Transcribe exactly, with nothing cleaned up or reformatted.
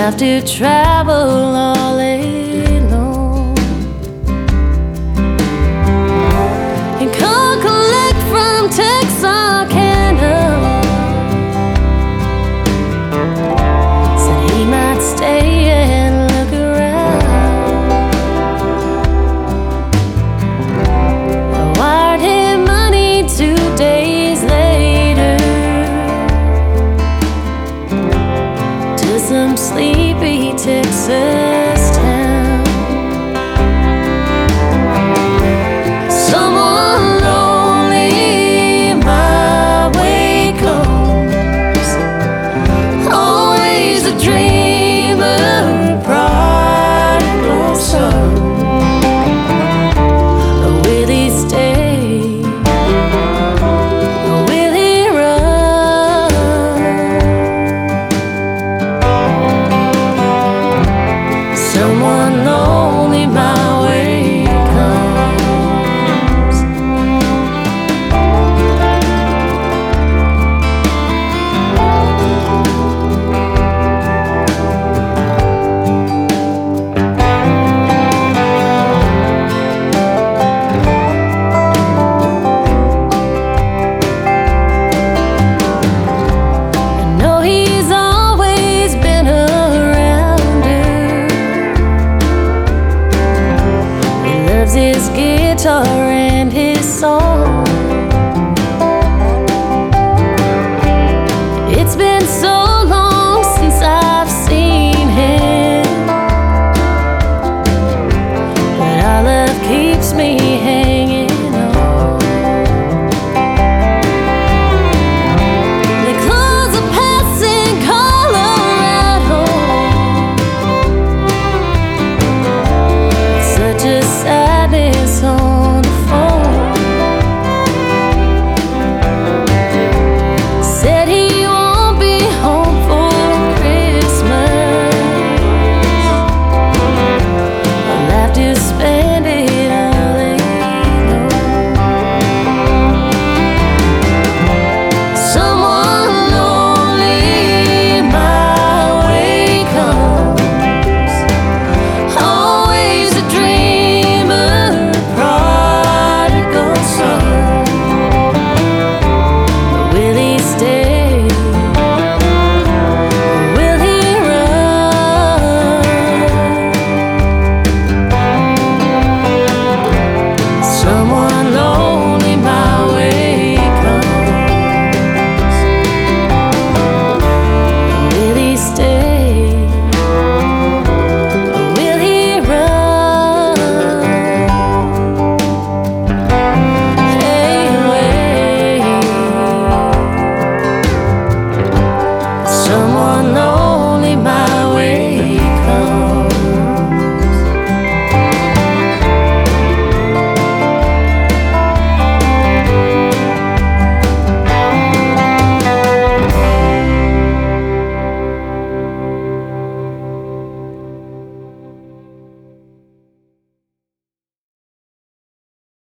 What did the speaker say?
have to travel all alone and come collect from Texarkana. Said he might stay and look around. I wired him money two days later to some sleepy Texas town. Someone lonely my way comes, always a dreamer, prodigal son. Will he stay? Will he run? Someone lonely my way comes. I know he's always been around her. He loves his guitar and his song.